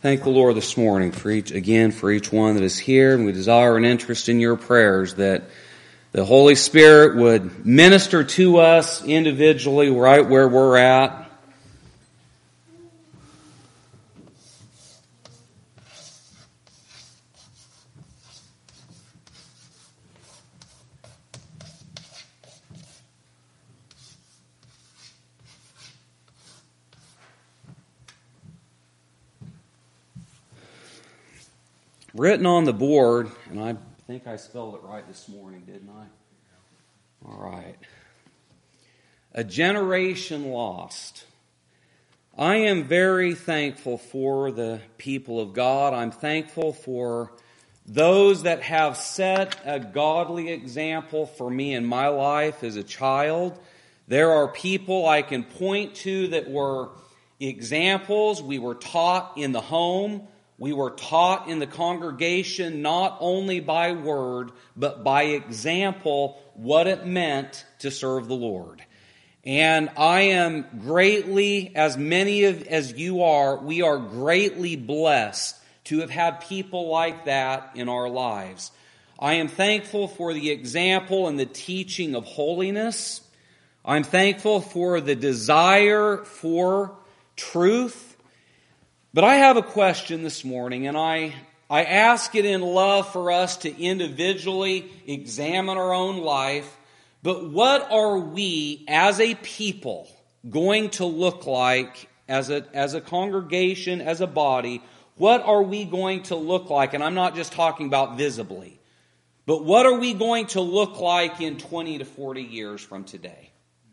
Thank the Lord this morning for each one that is here, and we desire an interest in your prayers that the Holy Spirit would minister to us individually right where we're at. Written on the board, and I think I spelled it right this morning, didn't I? All right. A generation lost. I am very thankful for the people of God. I'm thankful for those that have set a godly example for me in my life as a child. There are people I can point to that were examples. We were taught in the home. We were taught in the congregation not only by word, but by example, what it meant to serve the Lord. And I am greatly, as many as you are, we are greatly blessed to have had people like that in our lives. I am thankful for the example and the teaching of holiness. I'm thankful for the desire for truth. But I have a question this morning, and I ask it in love for us to individually examine our own life. But what are we as a people going to look like as a congregation, as a body? What are we going to look like? And I'm not just talking about visibly, but what are we going to look like in 20 to 40 years from today?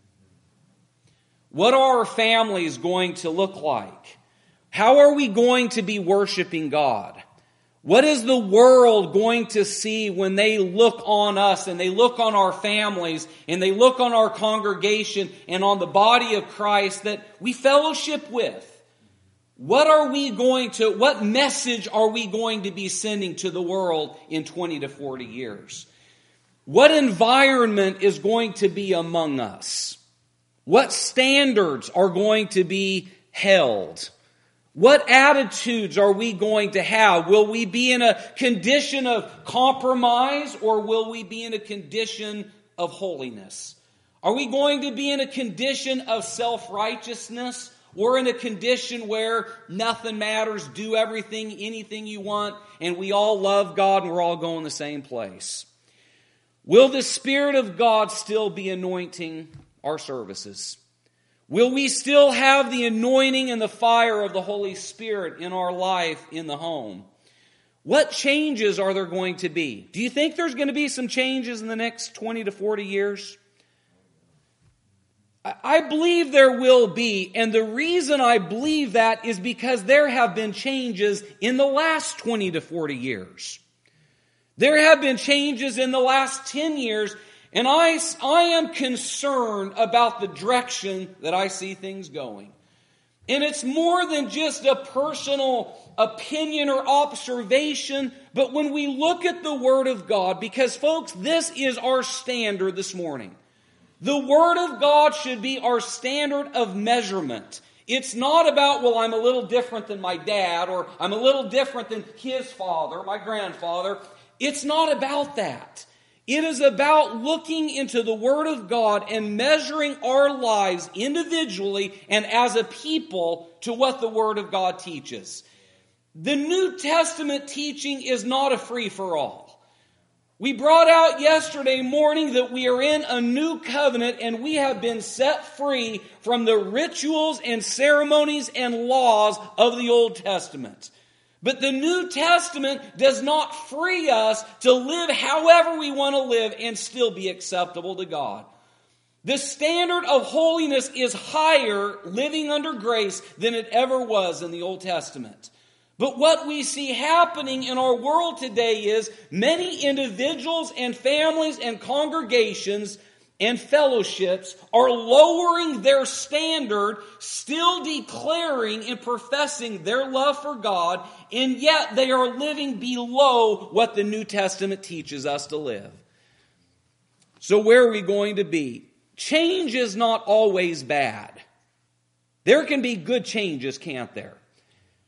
What are our families going to look like? How are we going to be worshiping God? What is the world going to see when they look on us and they look on our families and they look on our congregation and on the body of Christ that we fellowship with? What message are we going to be sending to the world in 20 to 40 years? What environment is going to be among us? What standards are going to be held? What attitudes are we going to have? Will we be in a condition of compromise, or will we be in a condition of holiness? Are we going to be in a condition of self-righteousness, or in a condition where nothing matters, do everything, anything you want, and we all love God and we're all going the same place? Will the Spirit of God still be anointing our services? Will we still have the anointing and the fire of the Holy Spirit in our life in the home? What changes are there going to be? Do you think there's going to be some changes in the next 20 to 40 years? I believe there will be, and the reason I believe that is because there have been changes in the last 20 to 40 years. There have been changes in the last 10 years. And I am concerned about the direction that I see things going. And it's more than just a personal opinion or observation, but when we look at the Word of God, because folks, this is our standard this morning. The Word of God should be our standard of measurement. It's not about, well, I'm a little different than my dad, or I'm a little different than his father, my grandfather. It's not about that. It is about looking into the Word of God and measuring our lives individually and as a people to what the Word of God teaches. The New Testament teaching is not a free-for-all. We brought out yesterday morning that we are in a new covenant and we have been set free from the rituals and ceremonies and laws of the Old Testament. But the New Testament does not free us to live however we want to live and still be acceptable to God. The standard of holiness is higher living under grace than it ever was in the Old Testament. But what we see happening in our world today is many individuals and families and congregations and fellowships are lowering their standard, still declaring and professing their love for God, and yet they are living below what the New Testament teaches us to live. So where are we going to be? Change is not always bad. There can be good changes, can't there?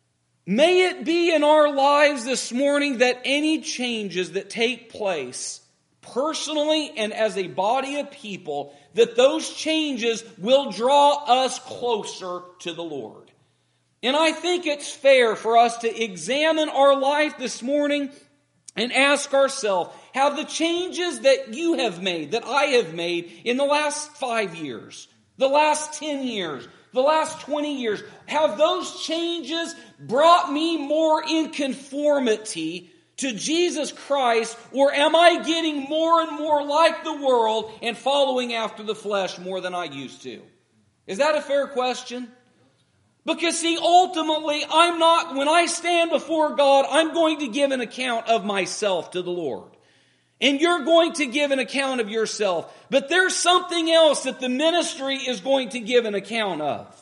May it be in our lives this morning that any changes that take place personally and as a body of people, that those changes will draw us closer to the Lord. And I think it's fair for us to examine our life this morning and ask ourselves, have the changes that you have made, that I have made in the last 5 years, the last 10 years, the last 20 years, have those changes brought me more in conformity to Jesus Christ, or am I getting more and more like the world and following after the flesh more than I used to? Is that a fair question? Because see, ultimately, when I stand before God, I'm going to give an account of myself to the Lord. And you're going to give an account of yourself. But there's something else that the ministry is going to give an account of.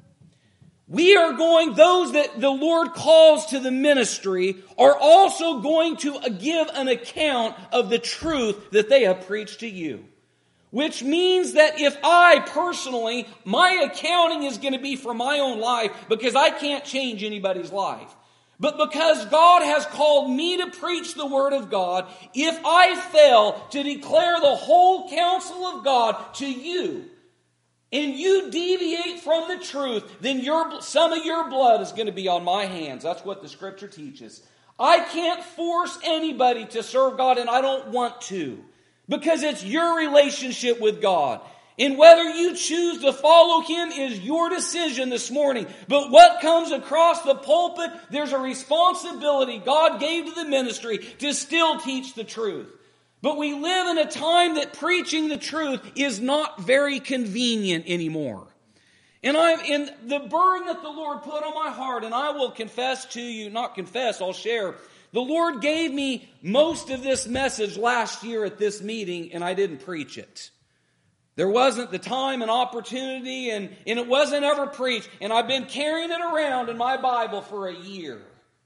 Those that the Lord calls to the ministry are also going to give an account of the truth that they have preached to you. Which means that if I personally, my accounting is going to be for my own life because I can't change anybody's life. But because God has called me to preach the Word of God, if I fail to declare the whole counsel of God to you, and you deviate from the truth, then some of your blood is going to be on my hands. That's what the Scripture teaches. I can't force anybody to serve God, and I don't want to. Because it's your relationship with God. And whether you choose to follow Him is your decision this morning. But what comes across the pulpit, there's a responsibility God gave to the ministry to still teach the truth. But we live in a time that preaching the truth is not very convenient anymore. And the burden that the Lord put on my heart, and I will confess to you, I'll share. The Lord gave me most of this message last year at this meeting, and I didn't preach it. There wasn't the time and opportunity, and it wasn't ever preached. And I've been carrying it around in my Bible for a year.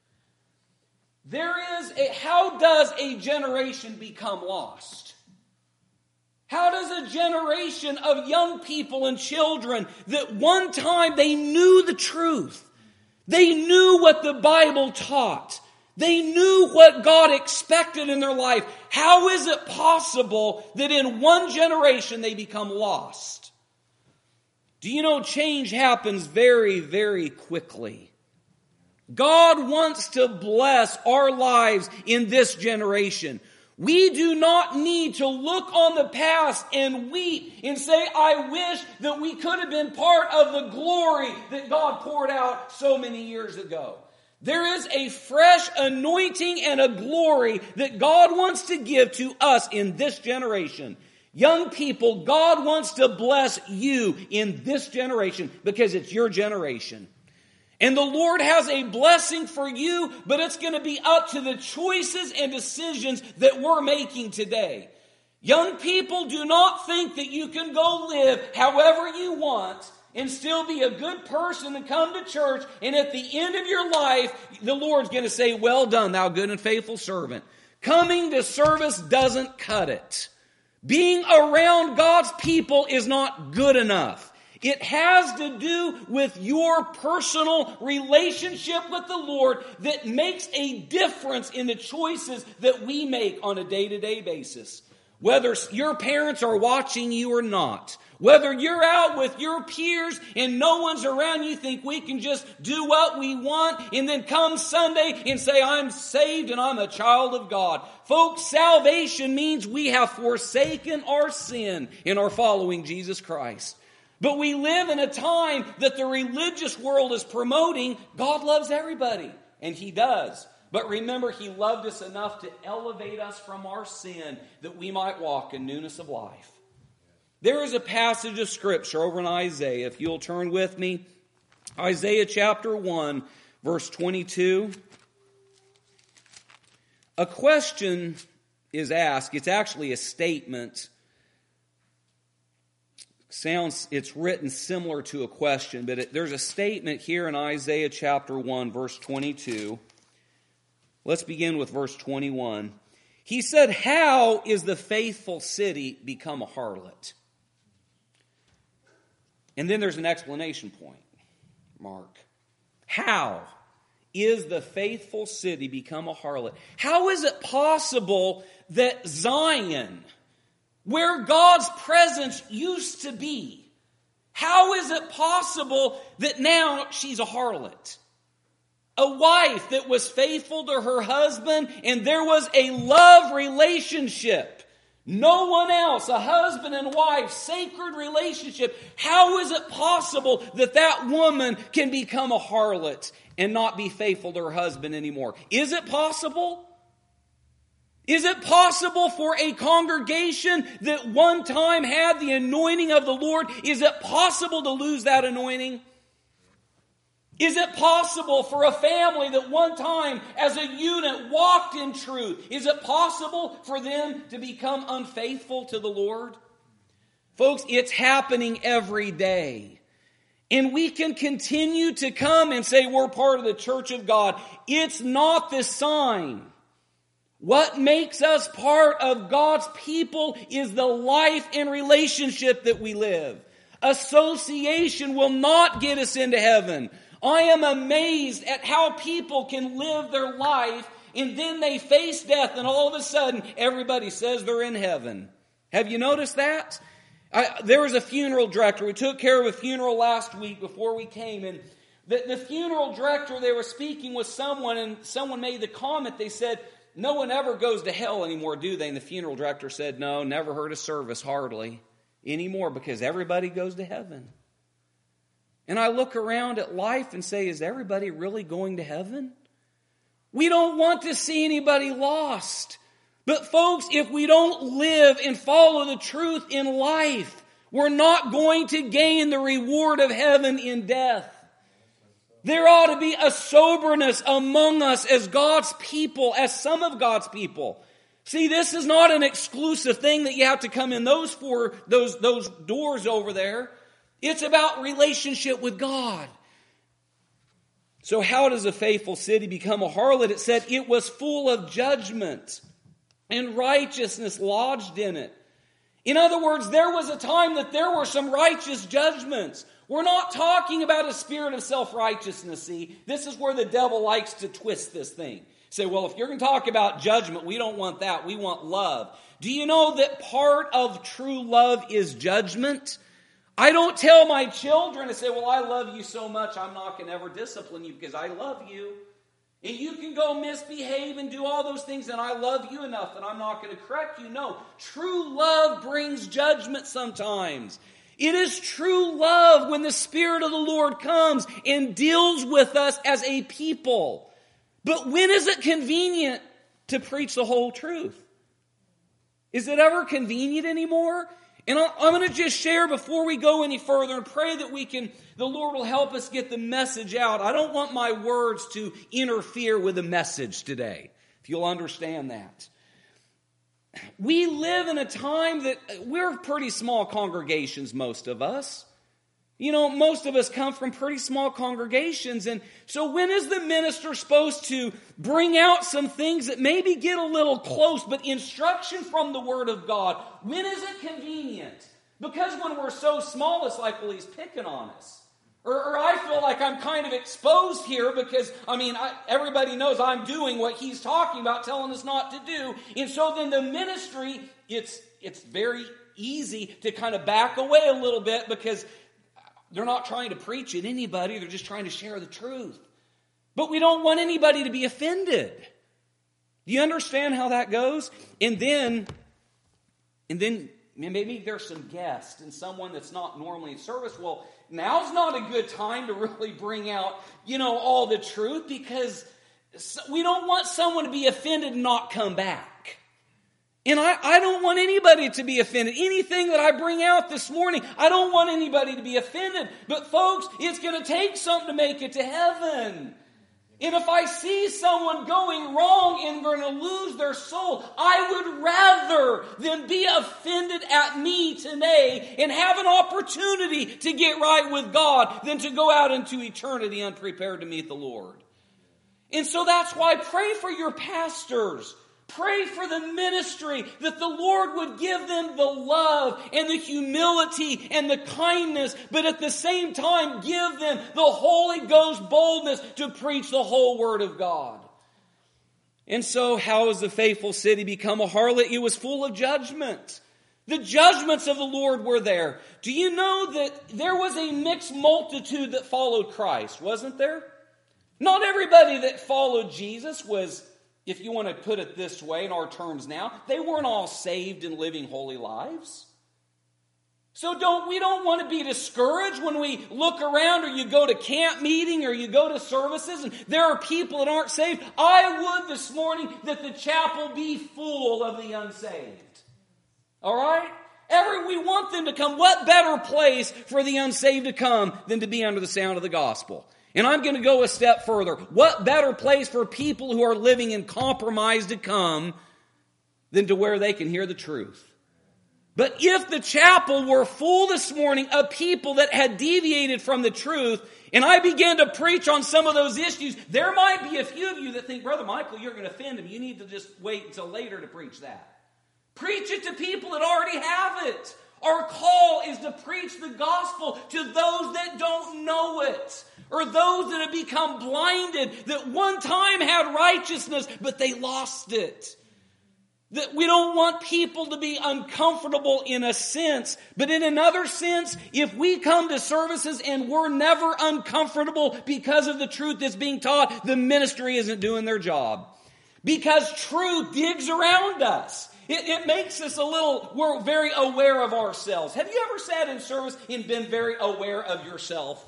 How does a generation become lost? How does a generation of young people and children that one time they knew the truth, they knew what the Bible taught, they knew what God expected in their life, how is it possible that in one generation they become lost? Do you know change happens very, very quickly? God wants to bless our lives in this generation. We do not need to look on the past and weep and say, I wish that we could have been part of the glory that God poured out so many years ago. There is a fresh anointing and a glory that God wants to give to us in this generation. Young people, God wants to bless you in this generation because it's your generation. And the Lord has a blessing for you, but it's going to be up to the choices and decisions that we're making today. Young people, do not think that you can go live however you want and still be a good person and come to church, and at the end of your life, the Lord's going to say, well done, thou good and faithful servant. Coming to service doesn't cut it. Being around God's people is not good enough. It has to do with your personal relationship with the Lord that makes a difference in the choices that we make on a day-to-day basis. Whether your parents are watching you or not, whether you're out with your peers and no one's around, you think we can just do what we want and then come Sunday and say, I'm saved and I'm a child of God. Folks, salvation means we have forsaken our sin and are following Jesus Christ. But we live in a time that the religious world is promoting God loves everybody. And He does. But remember, He loved us enough to elevate us from our sin that we might walk in newness of life. There is a passage of Scripture over in Isaiah. If you'll turn with me. Isaiah chapter 1, verse 22. A question is asked. It's actually a statement. It's written similar to a question, but there's a statement here in Isaiah chapter 1, verse 22. Let's begin with verse 21. He said, how is the faithful city become a harlot? And then there's an explanation point, Mark. How is the faithful city become a harlot? How is it possible that Zion, where God's presence used to be, how is it possible that now she's a harlot? A wife that was faithful to her husband, and there was a love relationship. No one else, a husband and wife, sacred relationship. How is it possible that that woman can become a harlot and not be faithful to her husband anymore? Is it possible? Is it possible for a congregation that one time had the anointing of the Lord, is it possible to lose that anointing? Is it possible for a family that one time as a unit walked in truth, is it possible for them to become unfaithful to the Lord? Folks, it's happening every day. And we can continue to come and say we're part of the church of God. It's not the sign. What makes us part of God's people is the life and relationship that we live. Association will not get us into heaven. I am amazed at how people can live their life and then they face death and all of a sudden everybody says they're in heaven. Have you noticed that? There was a funeral director. We took care of a funeral last week before we came, and the funeral director, they were speaking with someone, and someone made the comment, they said, no one ever goes to hell anymore, do they? And the funeral director said, no, never heard a service hardly anymore because everybody goes to heaven. And I look around at life and say, is everybody really going to heaven? We don't want to see anybody lost. But folks, if we don't live and follow the truth in life, we're not going to gain the reward of heaven in death. There ought to be a soberness among us as God's people, as some of God's people. See, this is not an exclusive thing that you have to come in those doors over there. It's about relationship with God. So how does a faithful city become a harlot? It said it was full of judgment and righteousness lodged in it. In other words, there was a time that there were some righteous judgments. We're not talking about a spirit of self-righteousness, see. This is where the devil likes to twist this thing. Say, well, if you're going to talk about judgment, we don't want that. We want love. Do you know that part of true love is judgment? I don't tell my children to say, well, I love you so much, I'm not going to ever discipline you because I love you. And you can go misbehave and do all those things and I love you enough that I'm not going to correct you. No, true love brings judgment sometimes. It is true love when the Spirit of the Lord comes and deals with us as a people. But when is it convenient to preach the whole truth? Is it ever convenient anymore? And I'm going to just share before we go any further and pray that the Lord will help us get the message out. I don't want my words to interfere with the message today, if you'll understand that. We live in a time that we're pretty small congregations, most of us. You know, most of us come from pretty small congregations. And so when is the minister supposed to bring out some things that maybe get a little close, but instruction from the Word of God? When is it convenient? Because when we're so small, it's like, well, he's picking on us. Or I feel like I'm kind of exposed here because, everybody knows I'm doing what he's talking about, telling us not to do. And so then the ministry, it's very easy to kind of back away a little bit because they're not trying to preach at anybody. They're just trying to share the truth. But we don't want anybody to be offended. Do you understand how that goes? And then maybe there's some guest and someone that's not normally in service. Well, now's not a good time to really bring out, all the truth because we don't want someone to be offended and not come back. And I don't want anybody to be offended. Anything that I bring out this morning, I don't want anybody to be offended. But folks, it's going to take something to make it to heaven. And if I see someone going wrong and going to lose their soul, I would rather than be offended at me today and have an opportunity to get right with God than to go out into eternity unprepared to meet the Lord. And so that's why I pray for your pastors. Pray for the ministry, that the Lord would give them the love and the humility and the kindness, but at the same time give them the Holy Ghost boldness to preach the whole Word of God. And so how has the faithful city become a harlot? It was full of judgment. The judgments of the Lord were there. Do you know that there was a mixed multitude that followed Christ, wasn't there? Not everybody that followed Jesus was, if you want to put it this way in our terms now, they weren't all saved and living holy lives. So we don't want to be discouraged when we look around, or you go to camp meeting, or you go to services and there are people that aren't saved. I would this morning that the chapel be full of the unsaved. All right? We want them to come. What better place for the unsaved to come than to be under the sound of the gospel? And I'm going to go a step further. What better place for people who are living in compromise to come than to where they can hear the truth? But if the chapel were full this morning of people that had deviated from the truth, and I began to preach on some of those issues, there might be a few of you that think, Brother Michael, you're going to offend them. You need to just wait until later to preach that. Preach it to people that already have it. Our call is to preach the gospel to those that don't know it, or those that have become blinded, that one time had righteousness, but they lost it. That we don't want people to be uncomfortable in a sense, but in another sense, if we come to services and we're never uncomfortable because of the truth that's being taught, the ministry isn't doing their job. Because truth digs around us. It makes us we're very aware of ourselves. Have you ever sat in service and been very aware of yourself?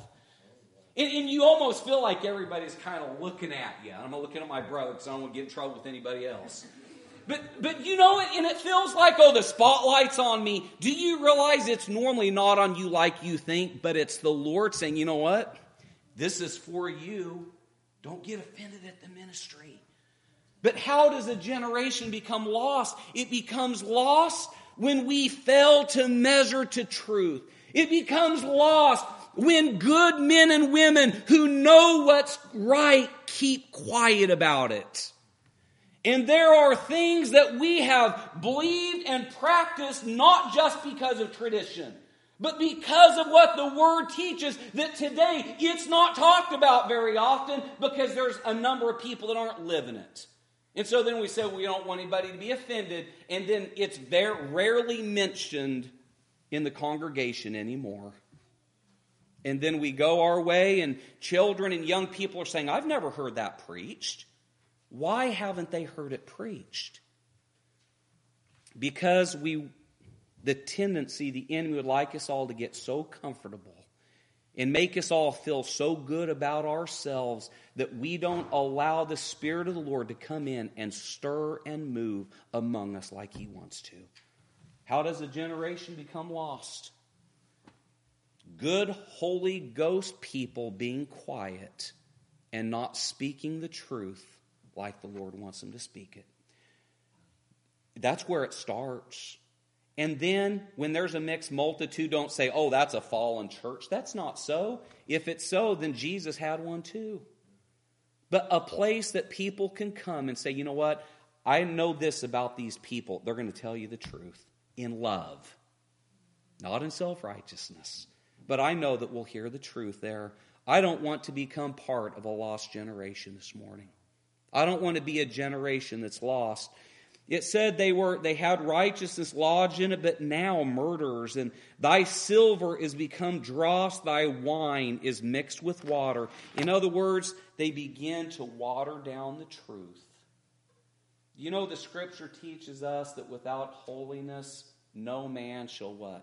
And you almost feel like everybody's kind of looking at you. I'm looking at my brother because I don't want to get in trouble with anybody else. But you know, and it feels like, the spotlight's on me. Do you realize it's normally not on you like you think, but it's the Lord saying, you know what? This is for you. Don't get offended at the ministry. But how does a generation become lost? It becomes lost when we fail to measure to truth. It becomes lost when good men and women who know what's right keep quiet about it. And there are things that we have believed and practiced not just because of tradition, but because of what the Word teaches, that today it's not talked about very often because there's a number of people that aren't living it. And so then we say we don't want anybody to be offended, and then it's very rarely mentioned in the congregation anymore. And then we go our way, and children and young people are saying, I've never heard that preached. Why haven't they heard it preached? Because the tendency, the enemy would like us all to get so comfortable and make us all feel so good about ourselves that we don't allow the Spirit of the Lord to come in and stir and move among us like He wants to. How does a generation become lost? Good Holy Ghost people being quiet and not speaking the truth like the Lord wants them to speak it. That's where it starts. And then when there's a mixed multitude, don't say, that's a fallen church. That's not so. If it's so, then Jesus had one too. But a place that people can come and say, you know what? I know this about these people. They're going to tell you the truth in love, not in self-righteousness. But I know that we'll hear the truth there. I don't want to become part of a lost generation this morning. I don't want to be a generation that's lost. It said they had righteousness lodged in it, but now murderers. And thy silver is become dross, thy wine is mixed with water. In other words, they begin to water down the truth. You know, the Scripture teaches us that without holiness, no man shall what?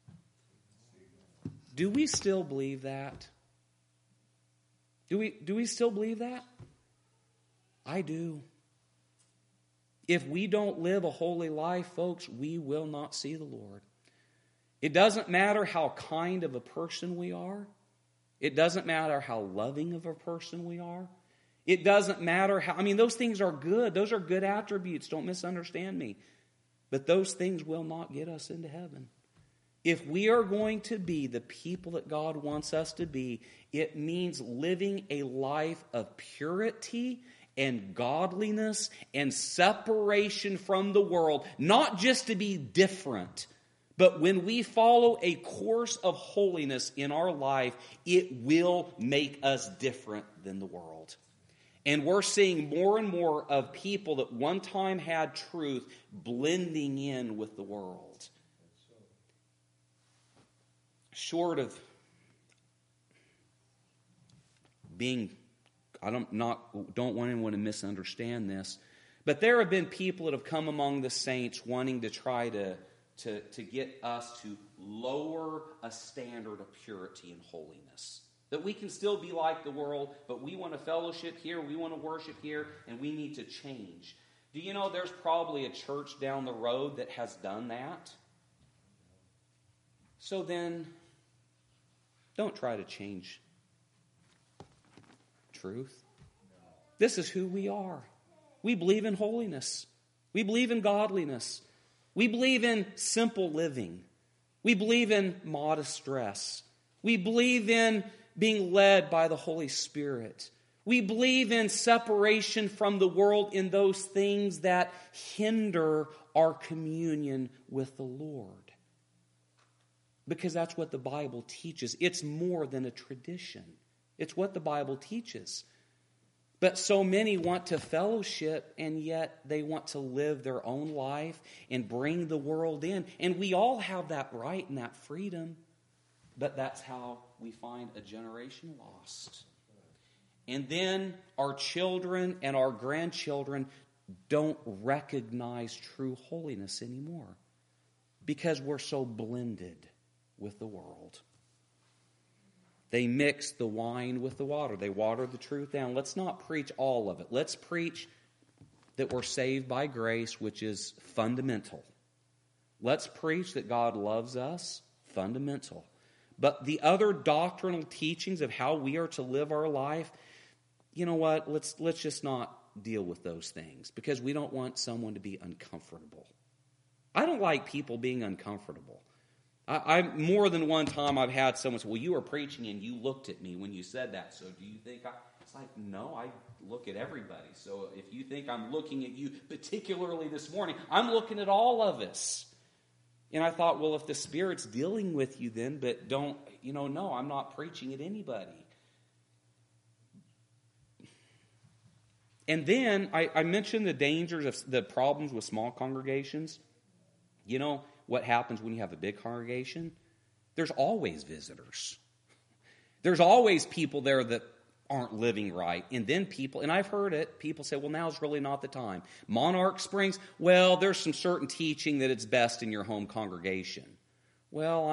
Do we still believe that? Do we still believe that? I do. If we don't live a holy life, folks, we will not see the Lord. It doesn't matter how kind of a person we are. It doesn't matter how loving of a person we are. It doesn't matter those things are good. Those are good attributes. Don't misunderstand me. But those things will not get us into heaven. If we are going to be the people that God wants us to be, it means living a life of purity and godliness and separation from the world, not just to be different, but when we follow a course of holiness in our life, it will make us different than the world. And we're seeing more and more of people that one time had truth blending in with the world. Short of being, I don't want anyone to misunderstand this, but there have been people that have come among the saints wanting to try to get us to lower a standard of purity and holiness. That we can still be like the world, but we want to fellowship here, we want to worship here, and we need to change. Do you know there's probably a church down the road that has done that? So then, don't try to change truth. This is who we are. We believe in holiness. We believe in godliness. We believe in simple living. We believe in modest dress. We believe in being led by the Holy Spirit. We believe in separation from the world in those things that hinder our communion with the Lord. Because that's what the Bible teaches. It's more than a tradition. It's what the Bible teaches. But so many want to fellowship, and yet they want to live their own life and bring the world in. And we all have that right and that freedom. But that's how we find a generation lost. And then our children and our grandchildren don't recognize true holiness anymore. Because we're so blended with the world. They mix the wine with the water. They water the truth down. Let's not preach all of it. Let's preach that we're saved by grace, which is fundamental. Let's preach that God loves us, fundamental. But the other doctrinal teachings of how we are to live our life, you know what? Let's just not deal with those things because we don't want someone to be uncomfortable. I don't like people being uncomfortable. I more than one time I've had someone say, well, you were preaching and you looked at me when you said that. So do you think it's like, no, I look at everybody. So if you think I'm looking at you particularly this morning, I'm looking at all of us. And I thought, well, if the Spirit's dealing with you then, but don't, no, I'm not preaching at anybody. And then I mentioned the dangers of the problems with small congregations. You know what happens when you have a big congregation? There's always visitors. There's always people there that aren't living right. And then people, and I've heard it, people say, well, now's really not the time. Monarch Springs, well, there's some certain teaching that it's best in your home congregation. Well,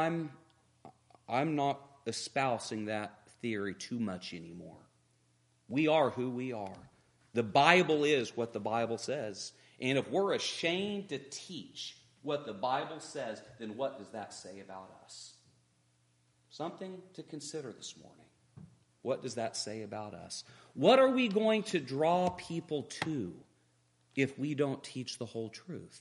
I'm not espousing that theory too much anymore. We are who we are. The Bible is what the Bible says. And if we're ashamed to teach what the Bible says, then what does that say about us? Something to consider this morning. What does that say about us? What are we going to draw people to if we don't teach the whole truth?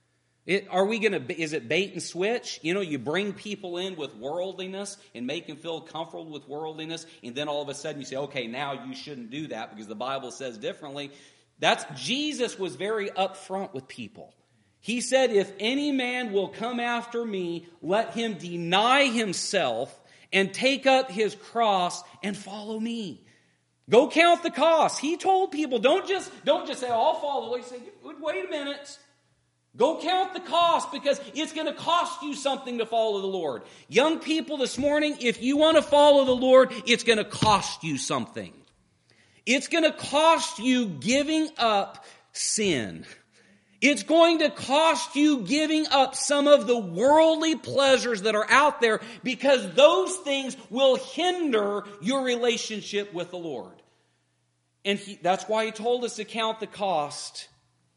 Is it bait and switch? You bring people in with worldliness and make them feel comfortable with worldliness, and then all of a sudden you say, okay, now you shouldn't do that because the Bible says differently. Jesus was very upfront with people. He said, if any man will come after me, let him deny himself and take up his cross and follow me. Go count the cost. He told people, don't just say, oh, I'll follow the Lord. He said, wait a minute. Go count the cost because it's going to cost you something to follow the Lord. Young people this morning, if you want to follow the Lord, it's going to cost you something. It's going to cost you giving up sin. It's going to cost you giving up some of the worldly pleasures that are out there because those things will hinder your relationship with the Lord. And that's why He told us to count the cost.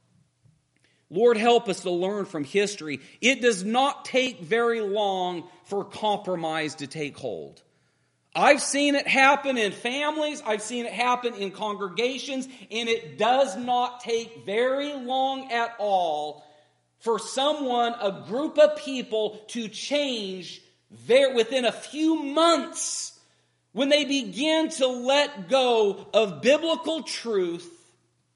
Lord, help us to learn from history. It does not take very long for compromise to take hold. I've seen it happen in families. I've seen it happen in congregations. And it does not take very long at all for a group of people to change within a few months when they begin to let go of biblical truth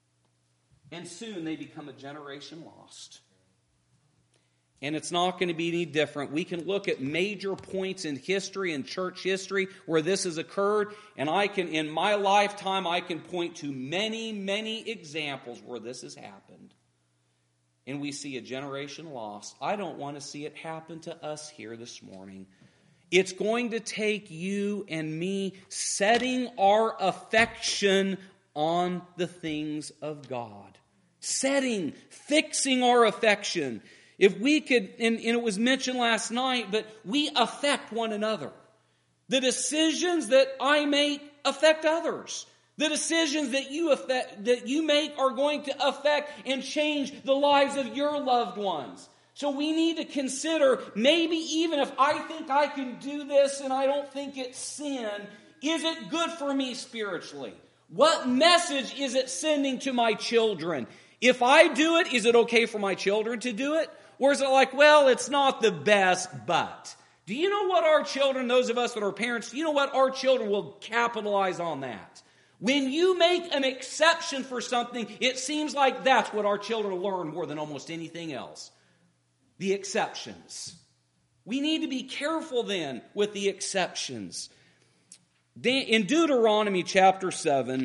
And soon they become a generation lost. And it's not going to be any different. We can look at major points in history and church history where this has occurred. And in my lifetime, I can point to many, many examples where this has happened. And we see a generation lost. I don't want to see it happen to us here this morning. It's going to take you and me setting our affection on the things of God. Fixing our affection. If we could, and it was mentioned last night, but we affect one another. The decisions that I make affect others. The decisions that you make are going to affect and change the lives of your loved ones. So we need to consider, maybe even if I think I can do this and I don't think it's sin, is it good for me spiritually? What message is it sending to my children? If I do it, is it okay for my children to do it? Or is it like, well, it's not the best, but. Do you know what our children, those of us that are parents, do you know what our children will capitalize on that? When you make an exception for something, it seems like that's what our children learn more than almost anything else. The exceptions. We need to be careful then with the exceptions. In Deuteronomy chapter 7,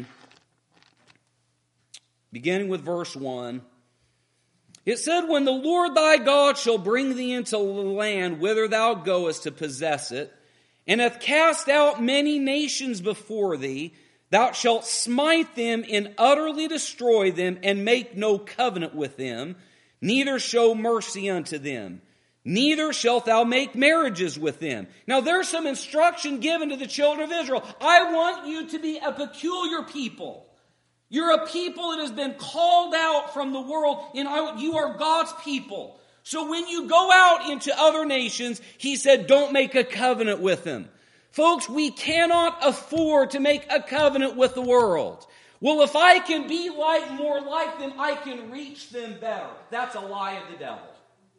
beginning with verse 1, it said, when the Lord thy God shall bring thee into the land whither thou goest to possess it, and hath cast out many nations before thee, thou shalt smite them and utterly destroy them, and make no covenant with them, neither show mercy unto them. Neither shalt thou make marriages with them. Now there's some instruction given to the children of Israel. I want you to be a peculiar people. You're a people that has been called out from the world, and you are God's people. So when you go out into other nations, he said, don't make a covenant with them. Folks, we cannot afford to make a covenant with the world. Well, if I can be more like them, I can reach them better. That's a lie of the devil.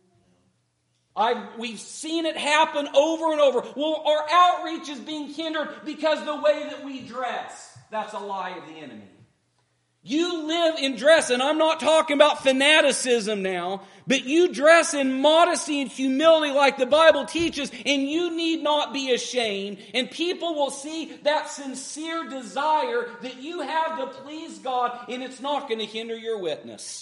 We've seen it happen over and over. Well, our outreach is being hindered because of the way that we dress. That's a lie of the enemy. You live in dress, and I'm not talking about fanaticism now, but you dress in modesty and humility like the Bible teaches, and you need not be ashamed, and people will see that sincere desire that you have to please God, and it's not going to hinder your witness.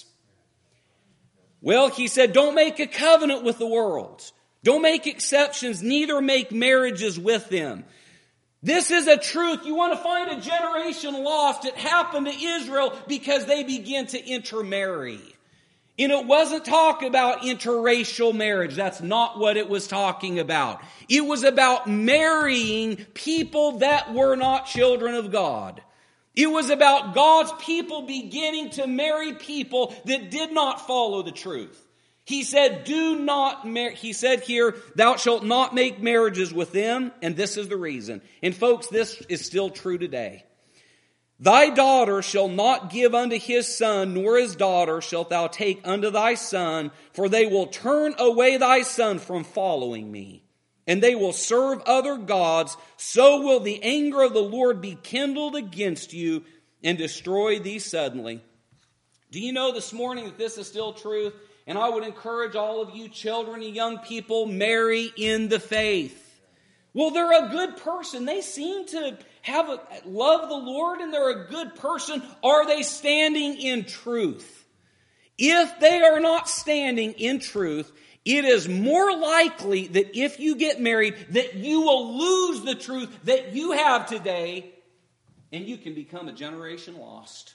Well, he said, don't make a covenant with the world. Don't make exceptions, neither make marriages with them. This is a truth. You want to find a generation lost. It happened to Israel because they began to intermarry. And it wasn't talking about interracial marriage. That's not what it was talking about. It was about marrying people that were not children of God. It was about God's people beginning to marry people that did not follow the truth. He said, he said here, thou shalt not make marriages with them, and this is the reason. And folks, this is still true today. Thy daughter shall not give unto his son, nor his daughter shalt thou take unto thy son, for they will turn away thy son from following me. And they will serve other gods, so will the anger of the Lord be kindled against you, and destroy thee suddenly. Do you know this morning that this is still truth? And I would encourage all of you children and young people, marry in the faith. Well, they're a good person. They seem to love the Lord and they're a good person. Are they standing in truth? If they are not standing in truth, it is more likely that if you get married, that you will lose the truth that you have today, and you can become a generation lost.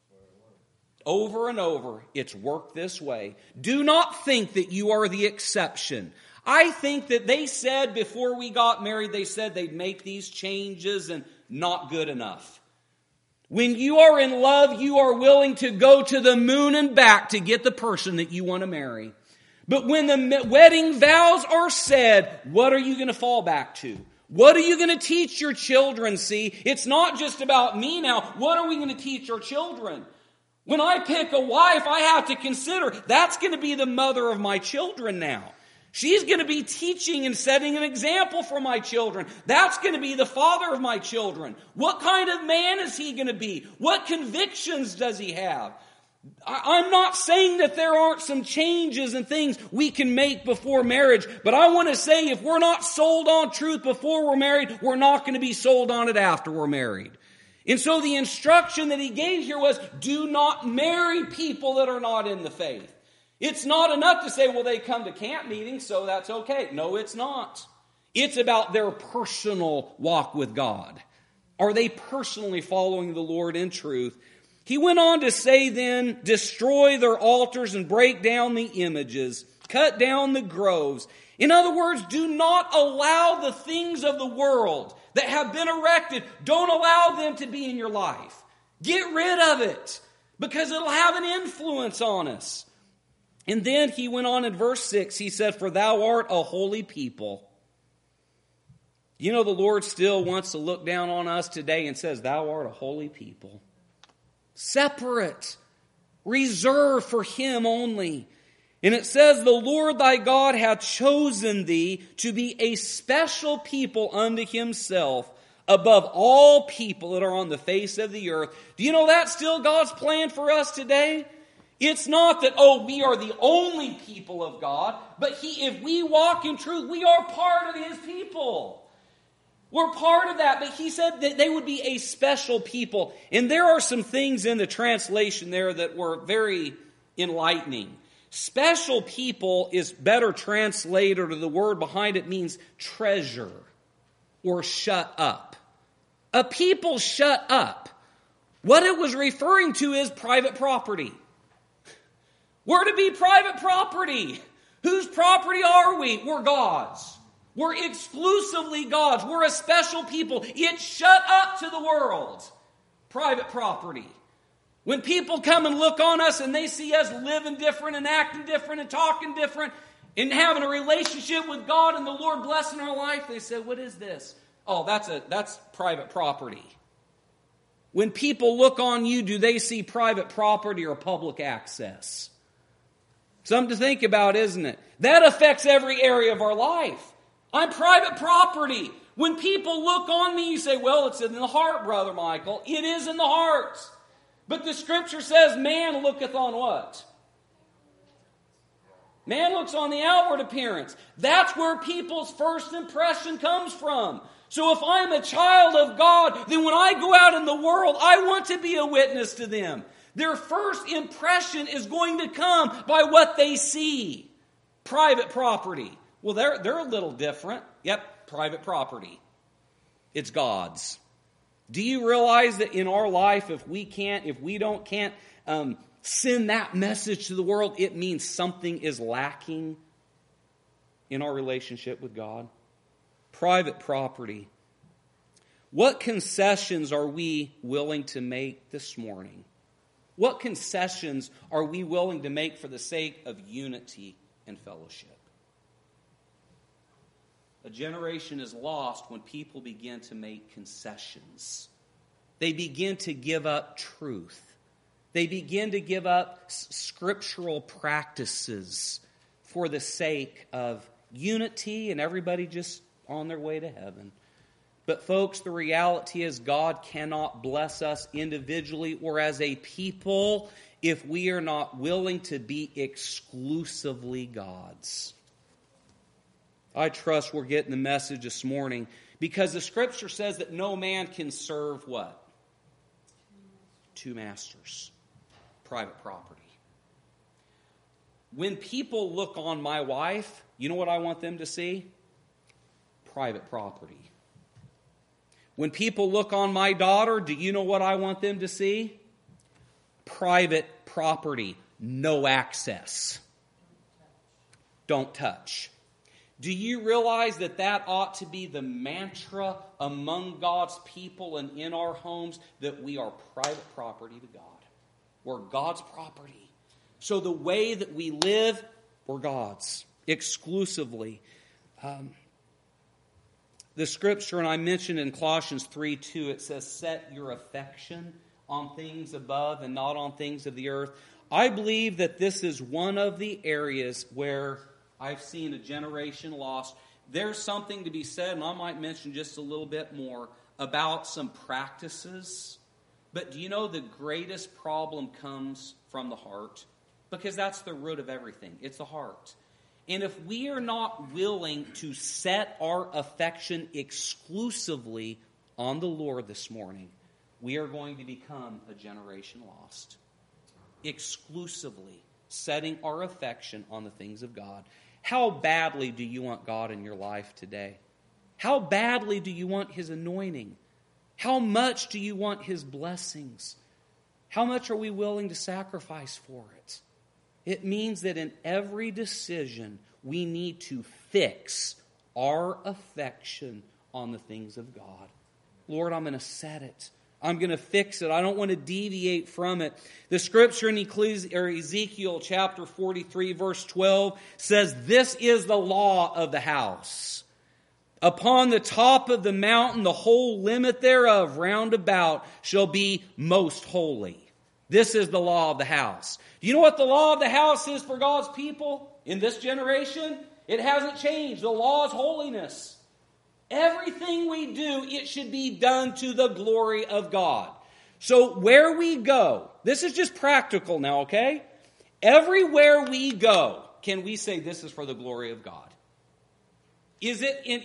Over and over, it's worked this way. Do not think that you are the exception. I think that they said before we got married, they said they'd make these changes and not good enough. When you are in love, you are willing to go to the moon and back to get the person that you want to marry. But when the wedding vows are said, what are you going to fall back to? What are you going to teach your children? See, it's not just about me now. What are we going to teach our children? When I pick a wife, I have to consider that's going to be the mother of my children now. She's going to be teaching and setting an example for my children. That's going to be the father of my children. What kind of man is he going to be? What convictions does he have? I'm not saying that there aren't some changes and things we can make before marriage, but I want to say if we're not sold on truth before we're married, we're not going to be sold on it after we're married. And so the instruction that he gave here was, do not marry people that are not in the faith. It's not enough to say, well, they come to camp meetings, so that's okay. No, it's not. It's about their personal walk with God. Are they personally following the Lord in truth? He went on to say then, destroy their altars and break down the images, cut down the groves. In other words, do not allow the things of the world that have been erected, don't allow them to be in your life. Get rid of it, because it'll have an influence on us. And then he went on in verse 6, he said, for thou art a holy people. You know, the Lord still wants to look down on us today and says, thou art a holy people. Separate, reserved for him only. And it says, the Lord thy God hath chosen thee to be a special people unto himself above all people that are on the face of the earth. Do you know that's still God's plan for us today? It's not that, we are the only people of God, but if we walk in truth, we are part of his people. We're part of that, but he said that they would be a special people. And there are some things in the translation there that were very enlightening. Special people is better translated, or the word behind it means treasure or shut up. A people shut up. What it was referring to is private property. We're to be private property. Whose property are we? We're God's. We're exclusively God's. We're a special people. It's shut up to the world. Private property. When people come and look on us and they see us living different and acting different and talking different and having a relationship with God and the Lord blessing our life, they say, what is this? Oh, that's private property. When people look on you, do they see private property or public access? Something to think about, isn't it? That affects every area of our life. I'm private property. When people look on me, you say, well, it's in the heart, Brother Michael. It is in the heart. But the scripture says, man looketh on what? Man looks on the outward appearance. That's where people's first impression comes from. So if I'm a child of God, then when I go out in the world, I want to be a witness to them. Their first impression is going to come by what they see. Private property. Well, they're a little different. Yep, private property. It's God's. Do you realize that in our life, if we can't send that message to the world, it means something is lacking in our relationship with God? Private property. What concessions are we willing to make this morning? What concessions are we willing to make for the sake of unity and fellowship? A generation is lost when people begin to make concessions. They begin to give up truth. They begin to give up scriptural practices for the sake of unity and everybody just on their way to heaven. But folks, the reality is God cannot bless us individually or as a people if we are not willing to be exclusively God's. I trust we're getting the message this morning, because the scripture says that no man can serve what? Two masters. Private property. When people look on my wife, you know what I want them to see? Private property. When people look on my daughter, do you know what I want them to see? Private property. No access. Don't touch. Do you realize that ought to be the mantra among God's people and in our homes, that we are private property to God? We're God's property. So the way that we live, we're God's exclusively. The scripture, and I mentioned in Colossians 3:2, it says, set your affection on things above and not on things of the earth. I believe that this is one of the areas where I've seen a generation lost. There's something to be said, and I might mention just a little bit more about some practices But do you know the greatest problem comes from the heart? Because that's the root of everything. It's the heart. And if we are not willing to set our affection exclusively on the Lord this morning, we are going to become a generation lost. Exclusively setting our affection on the things of God. How badly do you want God in your life today? How badly do you want His anointing? How much do you want His blessings? How much are we willing to sacrifice for it? It means that in every decision, we need to fix our affection on the things of God. Lord, I'm going to set it. I'm going to fix it. I don't want to deviate from it. The scripture in Ezekiel chapter 43, verse 12 says, "This is the law of the house. Upon the top of the mountain, the whole limit thereof round about shall be most holy." This is the law of the house. Do you know what the law of the house is for God's people in this generation? It hasn't changed. The law is holiness. Everything we do, it should be done to the glory of God. So where we go, this is just practical now, okay? Everywhere we go, can we say this is for the glory of God? Is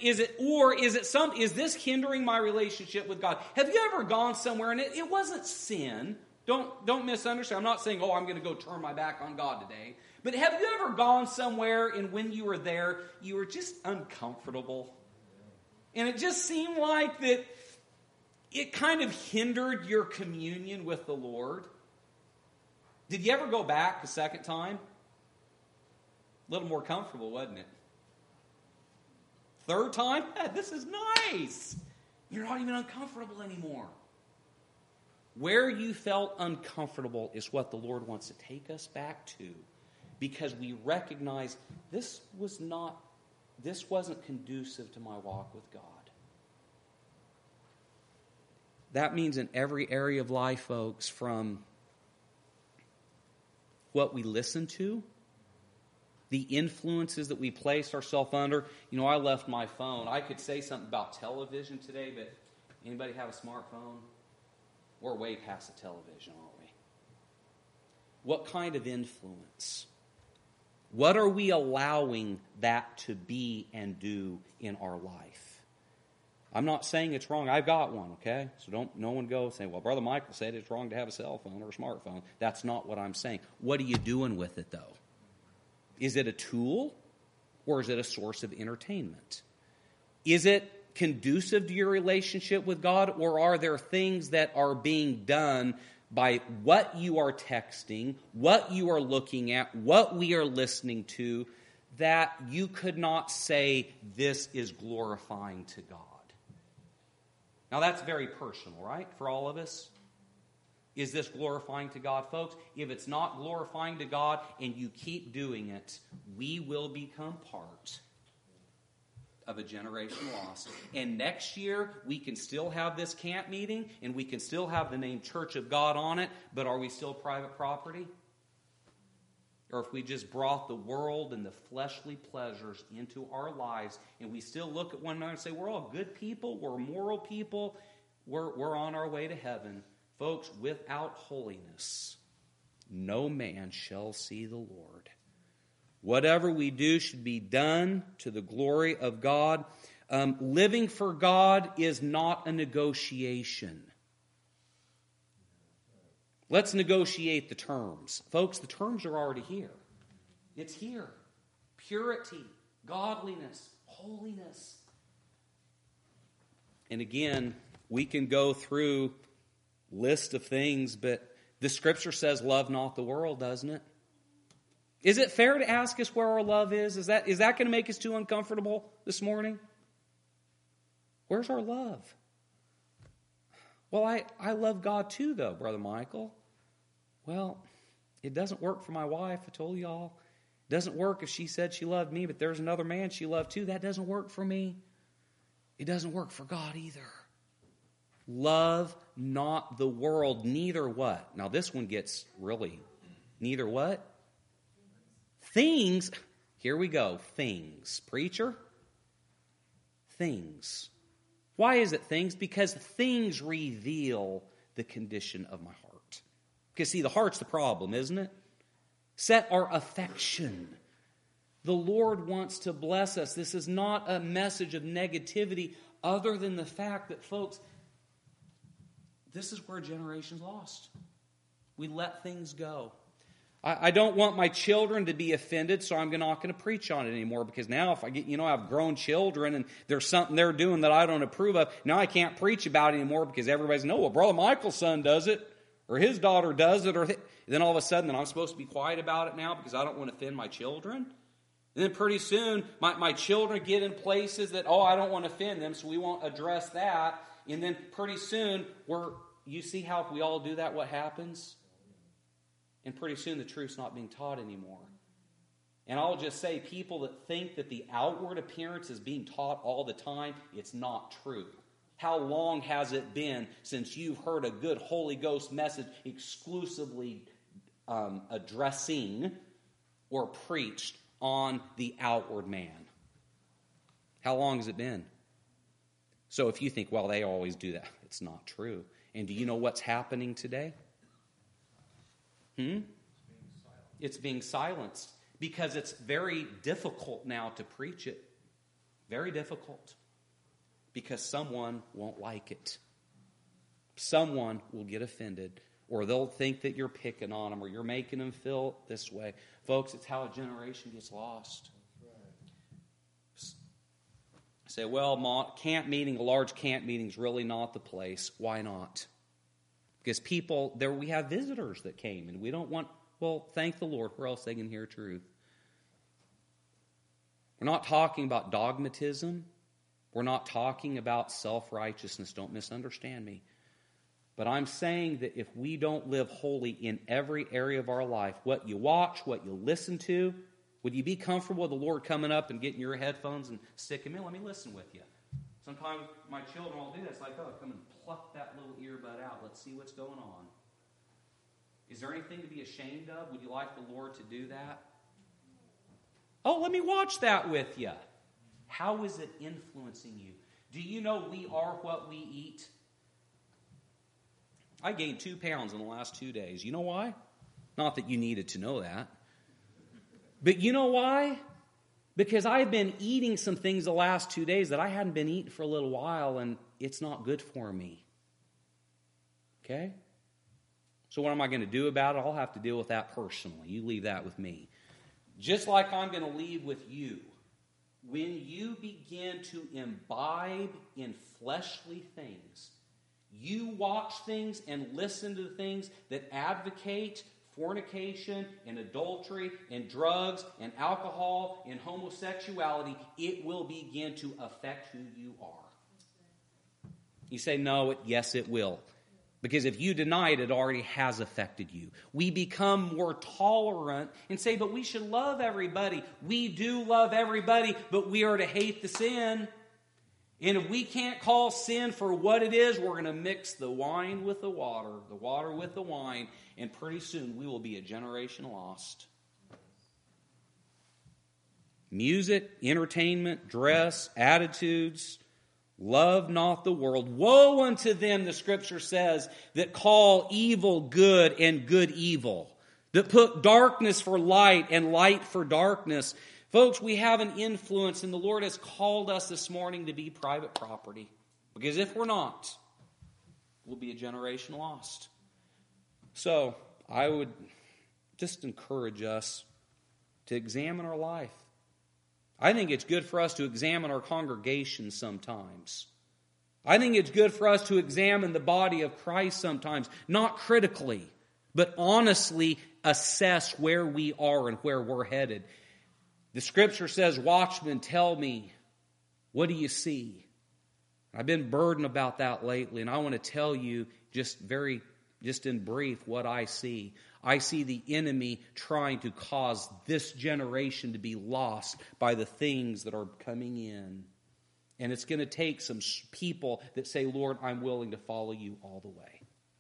this hindering my relationship with God? Have you ever gone somewhere and it wasn't sin? Don't misunderstand. I'm not saying, I'm going to go turn my back on God today. But have you ever gone somewhere and when you were there, you were just uncomfortable? And it just seemed like that it kind of hindered your communion with the Lord. Did you ever go back a second time? A little more comfortable, wasn't it? Third time? This is nice. You're not even uncomfortable anymore. Where you felt uncomfortable is what the Lord wants to take us back to, because we recognize this wasn't conducive to my walk with God. That means in every area of life, folks, from what we listen to, the influences that we place ourselves under. I left my phone. I could say something about television today, but anybody have a smartphone? We're way past the television, aren't we? What kind of influence? What are we allowing that to be and do in our life? I'm not saying it's wrong. I've got one, okay? So no one go saying, well, Brother Michael said it's wrong to have a cell phone or a smartphone. That's not what I'm saying. What are you doing with it, though? Is it a tool or is it a source of entertainment? Is it conducive to your relationship with God, or are there things that are being done by what you are texting, what you are looking at, what we are listening to, that you could not say this is glorifying to God? Now that's very personal, right, for all of us? Is this glorifying to God, folks? If it's not glorifying to God and you keep doing it, we will become part of a generation lost. And next year, we can still have this camp meeting, and we can still have the name Church of God on it, but are we still private property? Or if we just brought the world and the fleshly pleasures into our lives, and we still look at one another and say, we're all good people, we're moral people, we're on our way to heaven. Folks, without holiness, no man shall see the Lord. Whatever we do should be done to the glory of God. Living for God is not a negotiation. Let's negotiate the terms. Folks, the terms are already here. It's here. Purity, godliness, holiness. And again, we can go through a list of things, but the Scripture says love not the world, doesn't it? Is it fair to ask us where our love is? Is that going to make us too uncomfortable this morning? Where's our love? Well, I love God too, though, Brother Michael. Well, it doesn't work for my wife. I told y'all. It doesn't work if she said she loved me, but there's another man she loved too. That doesn't work for me. It doesn't work for God either. Love not the world, neither what? Now this one gets really, neither what? Things. Here we go. Things. Preacher? Things. Why is it things? Because things reveal the condition of my heart. Because see, the heart's the problem, isn't it? Set our affection. The Lord wants to bless us. This is not a message of negativity other than the fact that, folks, this is where a generation's lost. We let things go. I don't want my children to be offended, so I'm not going to preach on it anymore, because now if I get, I have grown children and there's something they're doing that I don't approve of, now I can't preach about it anymore because everybody's, no, well, Brother Michael's son does it, or his daughter does it, or then all of a sudden then I'm supposed to be quiet about it now because I don't want to offend my children. And then pretty soon my children get in places that, I don't want to offend them, so we won't address that. And then pretty soon, you see how if we all do that, what happens? And pretty soon the truth's not being taught anymore. And I'll just say, people that think that the outward appearance is being taught all the time, it's not true. How long has it been since you've heard a good Holy Ghost message exclusively addressing or preached on the outward man? How long has it been? So if you think, well, they always do that, it's not true. And do you know what's happening today? It's being silenced because it's very difficult now to preach it. Very difficult. Because someone won't like it. Someone will get offended. Or they'll think that you're picking on them or you're making them feel this way. Folks, it's how a generation gets lost. Say, well, a large camp meeting is really not the place. Why not? Because we have visitors that came, and we don't want, thank the Lord, or else they can hear truth. We're not talking about dogmatism. We're not talking about self-righteousness. Don't misunderstand me. But I'm saying that if we don't live holy in every area of our life, what you watch, what you listen to, would you be comfortable with the Lord coming up and getting your headphones and sticking them in? Let me listen with you. Sometimes my children will do that. It's like, come and pluck that little earbud out. Let's see what's going on. Is there anything to be ashamed of? Would you like the Lord to do that? Let me watch that with you. How is it influencing you? Do you know we are what we eat? I gained 2 pounds in the last 2 days. You know why? Not that you needed to know that. But you know why? Because I've been eating some things the last 2 days that I hadn't been eating for a little while, and it's not good for me. Okay? So what am I going to do about it? I'll have to deal with that personally. You leave that with me. Just like I'm going to leave with you. When you begin to imbibe in fleshly things, you watch things and listen to things that advocate fornication and adultery and drugs and alcohol and homosexuality, it will begin to affect who you are. You say, no, yes, it will. Because if you deny it, it already has affected you. We become more tolerant and say, but we should love everybody. We do love everybody, but we are to hate the sin. And if we can't call sin for what it is, we're going to mix the wine with the water with the wine, and pretty soon we will be a generation lost. Music, entertainment, dress, attitudes, love not the world. Woe unto them, the Scripture says, that call evil good and good evil, that put darkness for light and light for darkness. Folks, we have an influence, and the Lord has called us this morning to be private property. Because if we're not, we'll be a generation lost. So, I would just encourage us to examine our life. I think it's good for us to examine our congregation sometimes. I think it's good for us to examine the body of Christ sometimes, not critically, but honestly assess where we are and where we're headed. The Scripture says, watchmen, tell me, what do you see? I've been burdened about that lately, and I want to tell you just in brief what I see. I see the enemy trying to cause this generation to be lost by the things that are coming in. And it's going to take some people that say, Lord, I'm willing to follow you all the way.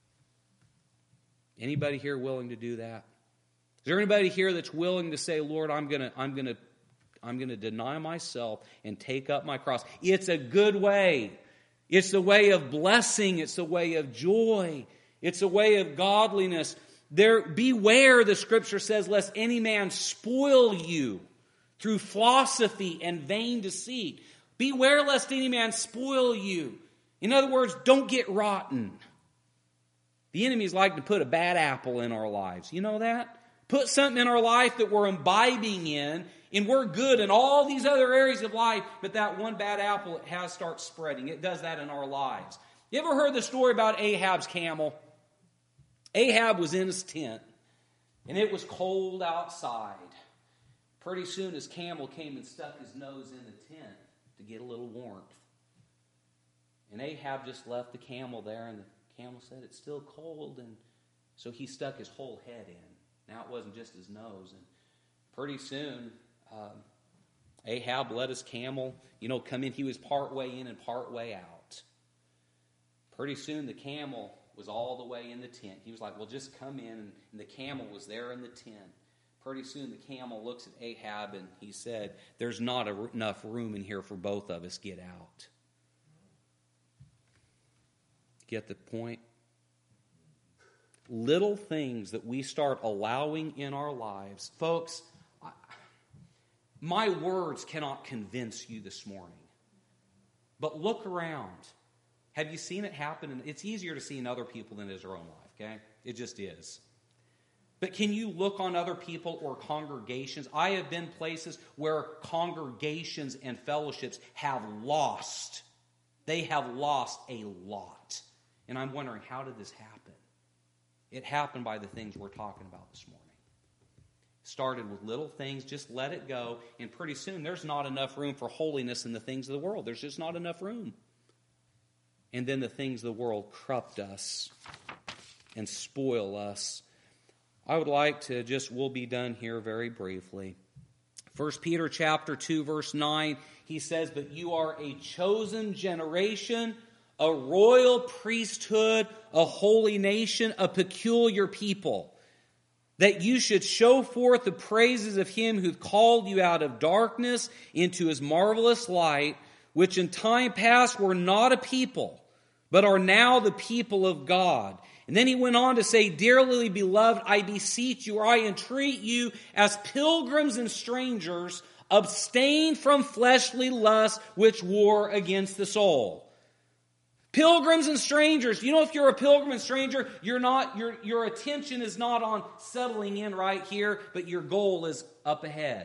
Anybody here willing to do that? Is there anybody here that's willing to say, Lord, I'm going to deny myself and take up my cross? It's a good way. It's the way of blessing. It's the way of joy. It's a way of godliness. Beware, the Scripture says, lest any man spoil you through philosophy and vain deceit. Beware lest any man spoil you. In other words, don't get rotten. The enemies like to put a bad apple in our lives. You know that? Put something in our life that we're imbibing in, and we're good in all these other areas of life, but that one bad apple starts spreading. It does that in our lives. You ever heard the story about Ahab's camel? Ahab was in his tent, and it was cold outside. Pretty soon his camel came and stuck his nose in the tent to get a little warmth. And Ahab just left the camel there, and the camel said, it's still cold, and so he stuck his whole head in. Now it wasn't just his nose. And pretty soon, Ahab let his camel, come in. He was part way in and part way out. Pretty soon the camel was all the way in the tent. He was like, well, just come in. And the camel was there in the tent. Pretty soon the camel looks at Ahab and he said, there's not enough room in here for both of us. Get out. Get the point? Little things that we start allowing in our lives. Folks, my words cannot convince you this morning. But look around. Have you seen it happen? It's easier to see in other people than it is our own life, okay? It just is. But can you look on other people or congregations? I have been places where congregations and fellowships have lost. They have lost a lot. And I'm wondering, how did this happen? It happened by the things we're talking about this morning. Started with little things, just let it go, and pretty soon there's not enough room for holiness in the things of the world. There's just not enough room. And then the things of the world corrupt us and spoil us. I would like to we'll be done here very briefly. 1 Peter chapter 2, verse 9, he says, but you are a chosen generation, a royal priesthood, a holy nation, a peculiar people, that you should show forth the praises of him who called you out of darkness into his marvelous light, which in time past were not a people, but are now the people of God. And then he went on to say, dearly beloved, I beseech you, or I entreat you, as pilgrims and strangers, abstain from fleshly lusts which war against the soul. Pilgrims and strangers. If you're a pilgrim and stranger, your attention is not on settling in right here, but your goal is up ahead.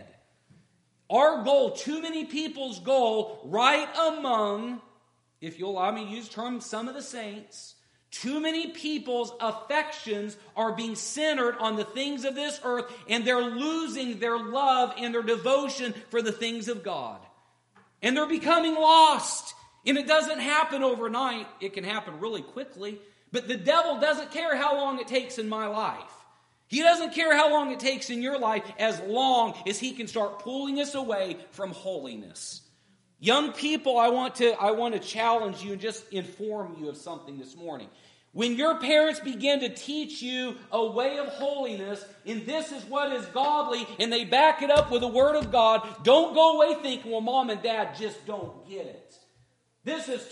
Our goal, too many people's goal, right among, if you'll allow me to use the term, some of the saints, too many people's affections are being centered on the things of this earth, and they're losing their love and their devotion for the things of God. And they're becoming lost. And it doesn't happen overnight. It can happen really quickly. But the devil doesn't care how long it takes in my life. He doesn't care how long it takes in your life, as long as he can start pulling us away from holiness. Young people, I want to challenge you and just inform you of something this morning. When your parents begin to teach you a way of holiness, and this is what is godly, and they back it up with the Word of God, don't go away thinking, well, Mom and Dad just don't get it. This is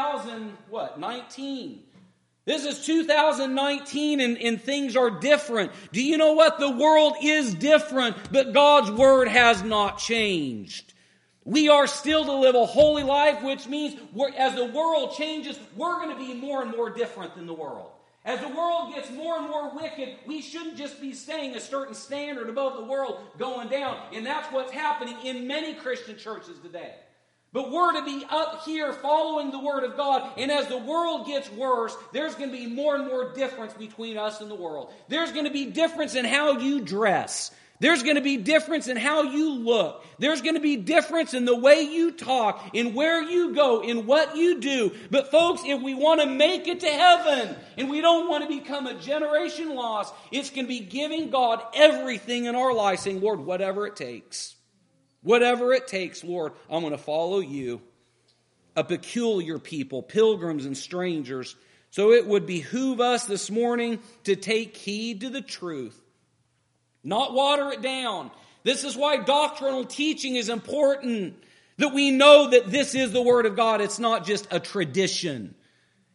2019. This is 2019 and things are different. Do you know what? The world is different, but God's Word has not changed. We are still to live a holy life, which means as the world changes, we're going to be more and more different than the world. As the world gets more and more wicked, we shouldn't just be staying a certain standard above the world going down. And that's what's happening in many Christian churches today. But we're to be up here following the Word of God. And as the world gets worse, there's going to be more and more difference between us and the world. There's going to be difference in how you dress. There's going to be difference in how you look. There's going to be difference in the way you talk, in where you go, in what you do. But folks, if we want to make it to heaven, and we don't want to become a generation lost, it's going to be giving God everything in our life, saying, Lord, whatever it takes. Whatever it takes, Lord, I'm going to follow you. A peculiar people, pilgrims and strangers. So it would behoove us this morning to take heed to the truth. Not water it down. This is why doctrinal teaching is important. That we know that this is the Word of God. It's not just a tradition.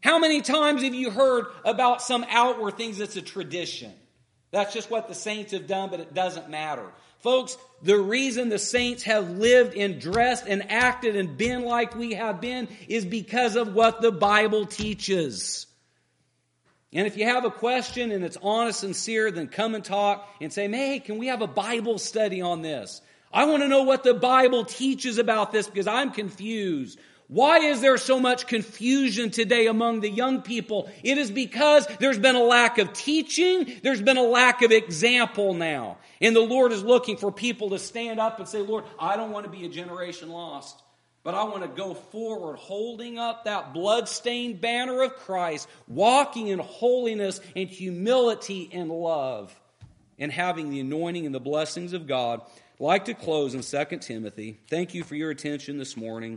How many times have you heard about some outward things that's a tradition? That's just what the saints have done, but it doesn't matter. Folks, the reason the saints have lived and dressed and acted and been like we have been is because of what the Bible teaches. And if you have a question and it's honest, sincere, then come and talk and say, hey, can we have a Bible study on this? I want to know what the Bible teaches about this because I'm confused. Why is there so much confusion today among the young people? It is because there's been a lack of teaching. There's been a lack of example now. And the Lord is looking for people to stand up and say, Lord, I don't want to be a generation lost, but I want to go forward holding up that bloodstained banner of Christ, walking in holiness and humility and love, and having the anointing and the blessings of God. I'd like to close in 2 Timothy. Thank you for your attention this morning.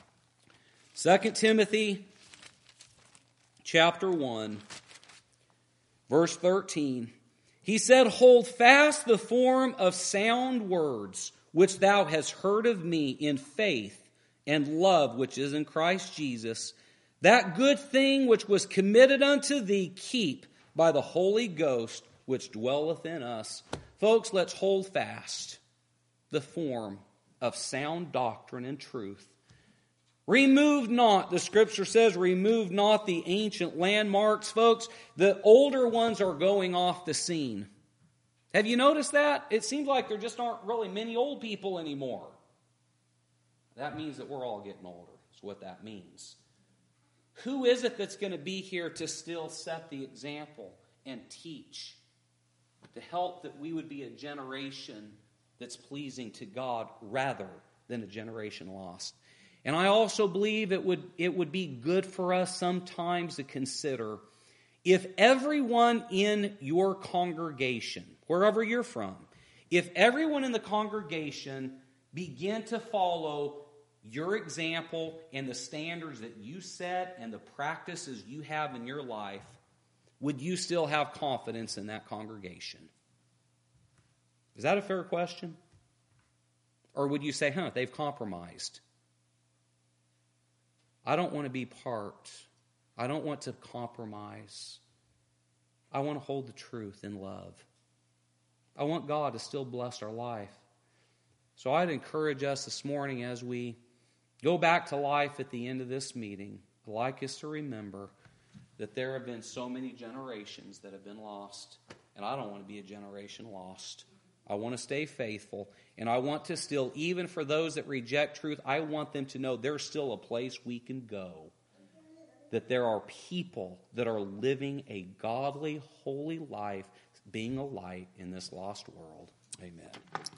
2 Timothy chapter 1, verse 13. He said, hold fast the form of sound words, which thou hast heard of me in faith and love which is in Christ Jesus. That good thing which was committed unto thee, keep by the Holy Ghost which dwelleth in us. Folks, let's hold fast the form of sound doctrine and truth. Remove not, the scripture says, remove not the ancient landmarks. Folks, the older ones are going off the scene. Have you noticed that? It seems like there just aren't really many old people anymore. That means that we're all getting older. That's what that means. Who is it that's going to be here to still set the example and teach, to help that we would be a generation that's pleasing to God rather than a generation lost? And I also believe it would be good for us sometimes to consider if everyone in your congregation, wherever you're from, if everyone in the congregation began to follow your example and the standards that you set and the practices you have in your life, would you still have confidence in that congregation? Is that a fair question? Or would you say, they've compromised? I don't want to be part. I don't want to compromise. I want to hold the truth in love. I want God to still bless our life. So I'd encourage us this morning as we go back to life at the end of this meeting, I'd like us to remember that there have been so many generations that have been lost, and I don't want to be a generation lost. I want to stay faithful, and I want to still, even for those that reject truth, I want them to know there's still a place we can go, that there are people that are living a godly, holy life, being a light in this lost world. Amen.